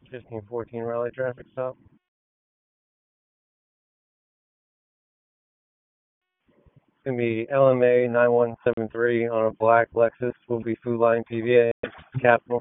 1514 Raleigh traffic stop. It's going to be LMA 9173 on a black Lexus. Will be Food Line PVA capital.